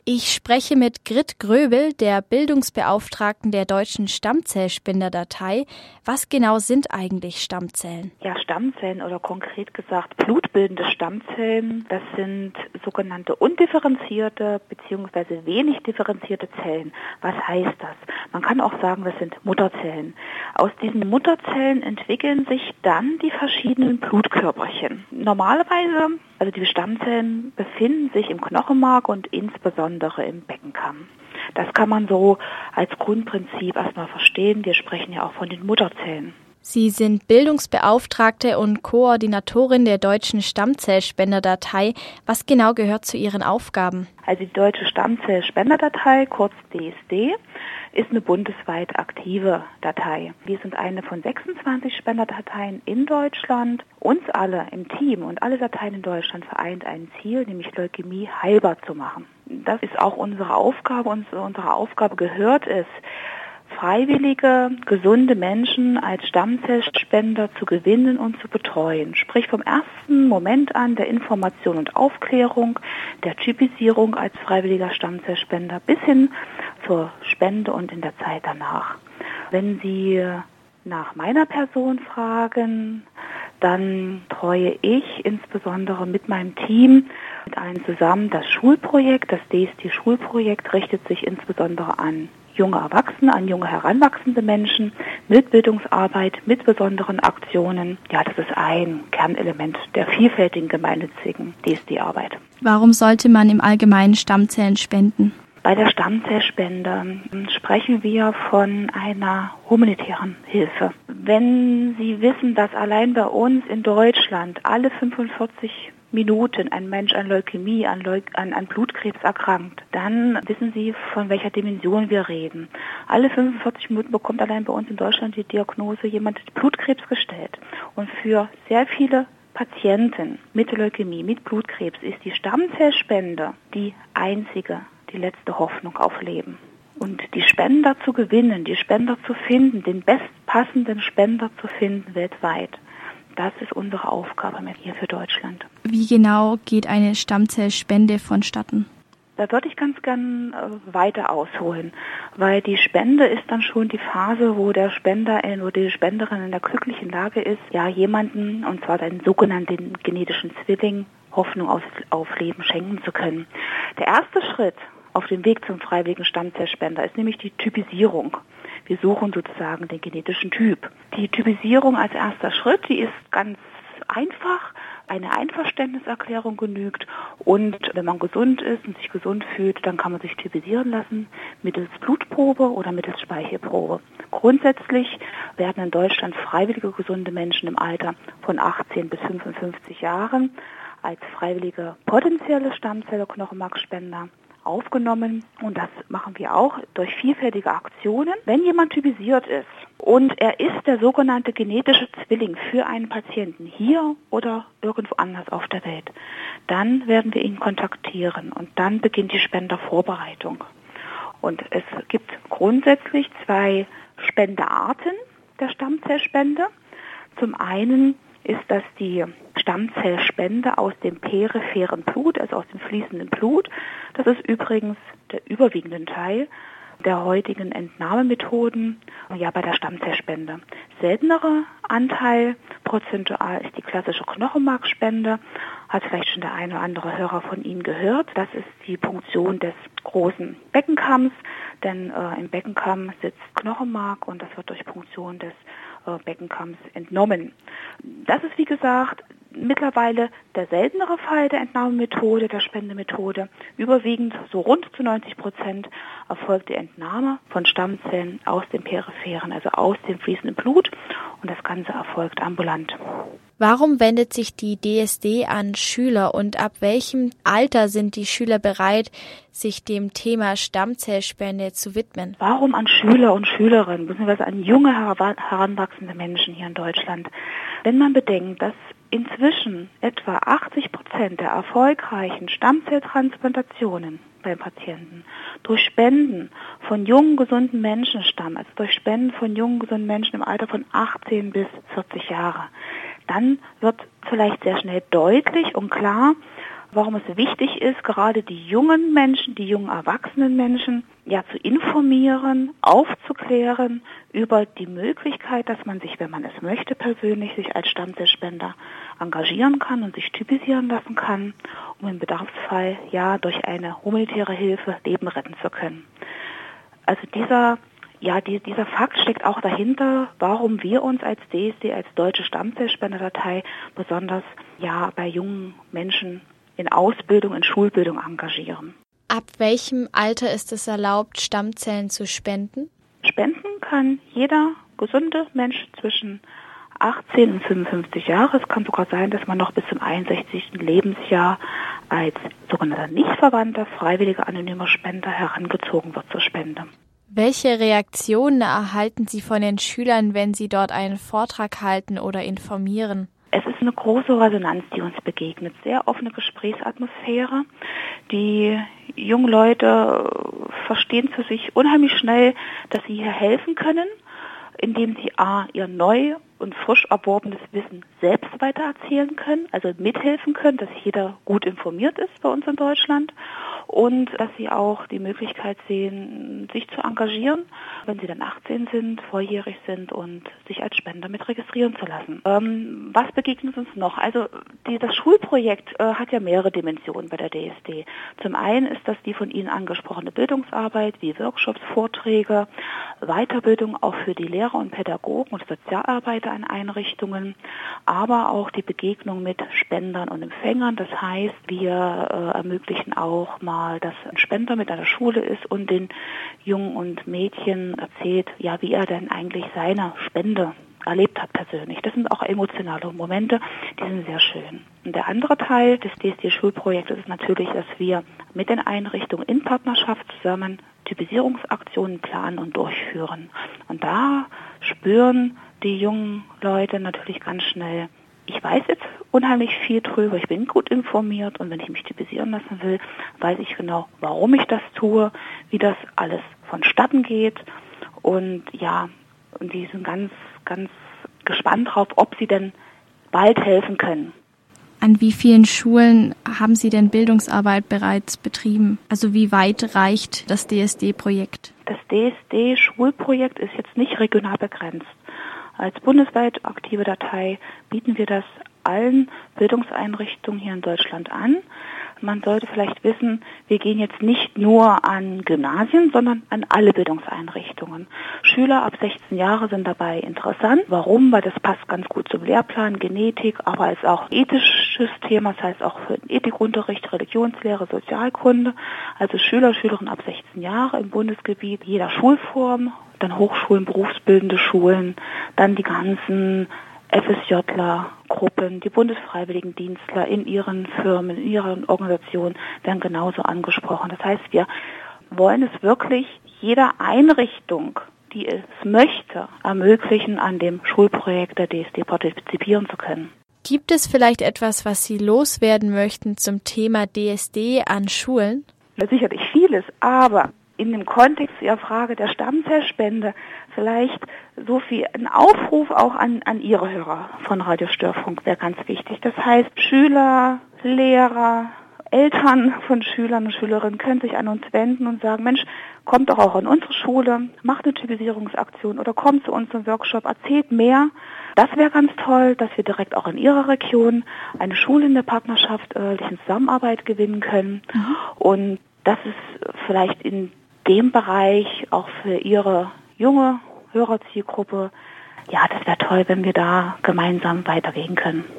Ich spreche mit Grit Gröbel, der Bildungsbeauftragten der Deutschen Stammzellspenderdatei. Was genau sind eigentlich Stammzellen? Ja, Stammzellen oder konkret gesagt blutbildende Stammzellen, das sind sogenannte undifferenzierte bzw. wenig differenzierte Zellen. Was heißt das? Man kann auch sagen, das sind Mutterzellen. Aus diesen Mutterzellen entwickeln sich dann die verschiedenen Blutkörperchen. Normalerweise, also die Stammzellen befinden sich im Knochenmark und insbesondere im Beckenkamm. Das kann man so als Grundprinzip erstmal verstehen. Wir sprechen ja auch von den Mutterzellen. Sie sind Bildungsbeauftragte und Koordinatorin der Deutschen Stammzellspenderdatei. Was genau gehört zu Ihren Aufgaben? Also die Deutsche Stammzellspenderdatei, kurz DSD, ist eine bundesweit aktive Datei. Wir sind eine von 26 Spenderdateien in Deutschland. Uns alle im Team und alle Dateien in Deutschland vereint ein Ziel, nämlich Leukämie heilbar zu machen. Das ist auch unsere Aufgabe. Unsere Aufgabe gehört es, freiwillige, gesunde Menschen als Stammzellspender zu gewinnen und zu betreuen. Sprich vom ersten Moment an der Information und Aufklärung, der Typisierung als freiwilliger Stammzellspender bis hin zur Spende und in der Zeit danach. Wenn Sie nach meiner Person fragen, dann treue ich insbesondere mit meinem Team mit allen zusammen das Schulprojekt. Das DSD-Schulprojekt richtet sich insbesondere an junge Erwachsene, an junge heranwachsende Menschen mit Bildungsarbeit, mit besonderen Aktionen. Ja, das ist ein Kernelement der vielfältigen gemeinnützigen DSD-Arbeit. Warum sollte man im Allgemeinen Stammzellen spenden? Bei der Stammzellspende sprechen wir von einer humanitären Hilfe. Wenn Sie wissen, dass allein bei uns in Deutschland alle 45 Minuten ein Mensch an Leukämie, an Blutkrebs erkrankt, dann wissen Sie, von welcher Dimension wir reden. Alle 45 Minuten bekommt allein bei uns in Deutschland die Diagnose jemand Blutkrebs gestellt. Und für sehr viele Patienten mit Leukämie, mit Blutkrebs ist die Stammzellspende die letzte Hoffnung auf Leben. Und die Spender zu gewinnen, die Spender zu finden, den bestpassenden Spender zu finden weltweit, das ist unsere Aufgabe hier für Deutschland. Wie genau geht eine Stammzellspende vonstatten? Da würde ich ganz gern weiter ausholen, weil die Spende ist dann schon die Phase, wo der Spender oder die Spenderin in der glücklichen Lage ist, ja jemanden, und zwar den sogenannten genetischen Zwilling, Hoffnung auf Leben schenken zu können. Der erste Schritt auf dem Weg zum freiwilligen Stammzellspender ist nämlich die Typisierung. Wir suchen sozusagen den genetischen Typ. Die Typisierung als erster Schritt, die ist ganz einfach. Eine Einverständniserklärung genügt und wenn man gesund ist und sich gesund fühlt, dann kann man sich typisieren lassen mittels Blutprobe oder mittels Speichelprobe. Grundsätzlich werden in Deutschland freiwillige gesunde Menschen im Alter von 18 bis 55 Jahren als freiwillige potenzielle Stammzelle-Knochenmarkspender aufgenommen und das machen wir auch durch vielfältige Aktionen. Wenn jemand typisiert ist und er ist der sogenannte genetische Zwilling für einen Patienten hier oder irgendwo anders auf der Welt, dann werden wir ihn kontaktieren und dann beginnt die Spendervorbereitung. Und es gibt grundsätzlich 2 Spendearten der Stammzellspende. Zum einen ist das die Stammzellspende aus dem peripheren Blut, also aus dem fließenden Blut. Das ist übrigens der überwiegende Teil der heutigen Entnahmemethoden bei der Stammzellspende. Seltenerer Anteil prozentual ist die klassische Knochenmarkspende. Hat vielleicht schon der eine oder andere Hörer von Ihnen gehört. Das ist die Punktion des großen Beckenkamms, denn im Beckenkamm sitzt Knochenmark und das wird durch Punktion des Beckenkamms entnommen. Das ist, wie gesagt, mittlerweile der seltenere Fall der Entnahmemethode, der Spendemethode. Überwiegend, so rund zu 90%, erfolgt die Entnahme von Stammzellen aus dem Peripheren, also aus dem fließenden Blut. Und das Ganze erfolgt ambulant. Warum wendet sich die DSD an Schüler und ab welchem Alter sind die Schüler bereit, sich dem Thema Stammzellspende zu widmen? Warum an Schüler und Schülerinnen, beziehungsweise an junge, heranwachsende Menschen hier in Deutschland? Wenn man bedenkt, dass inzwischen etwa 80% der erfolgreichen Stammzelltransplantationen beim Patienten durch Spenden von jungen, gesunden Menschen stammen, also durch Spenden von jungen, gesunden Menschen im Alter von 18 bis 40 Jahre, dann wird vielleicht sehr schnell deutlich und klar, warum es wichtig ist, gerade die jungen Menschen, die jungen erwachsenen Menschen, ja, zu informieren, aufzuklären über die Möglichkeit, dass man sich, wenn man es möchte, persönlich sich als Stammzellspender engagieren kann und sich typisieren lassen kann, um im Bedarfsfall ja durch eine humanitäre Hilfe Leben retten zu können. Also dieser Fakt steckt auch dahinter, warum wir uns als DSD, als Deutsche Stammzellspenderdatei, besonders bei jungen Menschen in Ausbildung, in Schulbildung engagieren. Ab welchem Alter ist es erlaubt, Stammzellen zu spenden? Spenden kann jeder gesunde Mensch zwischen 18 und 55 Jahre. Es kann sogar sein, dass man noch bis zum 61. Lebensjahr als sogenannter nicht verwandter, freiwilliger anonymer Spender herangezogen wird zur Spende. Welche Reaktionen erhalten Sie von den Schülern, wenn Sie dort einen Vortrag halten oder informieren? Es ist eine große Resonanz, die uns begegnet. Sehr offene Gesprächsatmosphäre. Die jungen Leute verstehen für sich unheimlich schnell, dass sie hier helfen können, indem sie ihr neu und frisch erworbenes Wissen selbst weitererzählen können, also mithelfen können, dass jeder gut informiert ist bei uns in Deutschland und dass sie auch die Möglichkeit sehen, sich zu engagieren, wenn sie dann 18 sind, volljährig sind und sich als Spender mit registrieren zu lassen. Was begegnet uns noch? Also das Schulprojekt hat ja mehrere Dimensionen bei der DSD. Zum einen ist das die von Ihnen angesprochene Bildungsarbeit, wie Workshops, Vorträge, Weiterbildung auch für die Lehrer und Pädagogen und Sozialarbeiter an Einrichtungen, aber auch die Begegnung mit Spendern und Empfängern. Das heißt, wir ermöglichen auch mal, dass ein Spender mit einer Schule ist und den Jungen und Mädchen erzählt, wie er denn eigentlich seine Spende erlebt hat persönlich. Das sind auch emotionale Momente, die sind sehr schön. Und der andere Teil des DSD-Schulprojektes ist natürlich, dass wir mit den Einrichtungen in Partnerschaft zusammen Typisierungsaktionen planen und durchführen. Und da spüren die jungen Leute natürlich ganz schnell, ich weiß jetzt unheimlich viel drüber, ich bin gut informiert und wenn ich mich typisieren lassen will, weiß ich genau, warum ich das tue, wie das alles vonstatten geht und die sind ganz, ganz gespannt drauf, ob sie denn bald helfen können. An wie vielen Schulen haben Sie denn Bildungsarbeit bereits betrieben? Also wie weit reicht das DSD-Projekt? Das DSD-Schulprojekt ist jetzt nicht regional begrenzt. Als bundesweit aktive Datei bieten wir das allen Bildungseinrichtungen hier in Deutschland an. Man sollte vielleicht wissen, wir gehen jetzt nicht nur an Gymnasien, sondern an alle Bildungseinrichtungen. Schüler ab 16 Jahre sind dabei interessant. Warum? Weil das passt ganz gut zum Lehrplan, Genetik, aber als auch ethisches Thema, das heißt auch für den Ethikunterricht, Religionslehre, Sozialkunde. Also Schüler, Schülerinnen ab 16 Jahre im Bundesgebiet jeder Schulform, dann Hochschulen, berufsbildende Schulen, dann die ganzen FSJler-Gruppen, die Bundesfreiwilligendienstler in ihren Firmen, in ihren Organisationen werden genauso angesprochen. Das heißt, wir wollen es wirklich jeder Einrichtung, die es möchte, ermöglichen, an dem Schulprojekt der DSD partizipieren zu können. Gibt es vielleicht etwas, was Sie loswerden möchten zum Thema DSD an Schulen? Ja, sicherlich vieles, aber in dem Kontext Ihrer Frage der Stammzellspende vielleicht so viel ein Aufruf auch an Ihre Hörer von Radio Störfunk wäre ganz wichtig. Das heißt, Schüler, Lehrer, Eltern von Schülern und Schülerinnen können sich an uns wenden und sagen, Mensch, kommt doch auch an unsere Schule, macht eine Typisierungsaktion oder kommt zu uns zum Workshop, erzählt mehr. Das wäre ganz toll, dass wir direkt auch in Ihrer Region eine Schule in der partnerschaftlichen Zusammenarbeit gewinnen können. Und das ist vielleicht in dem Bereich auch für Ihre junge Hörerzielgruppe, das wäre toll, wenn wir da gemeinsam weitergehen können.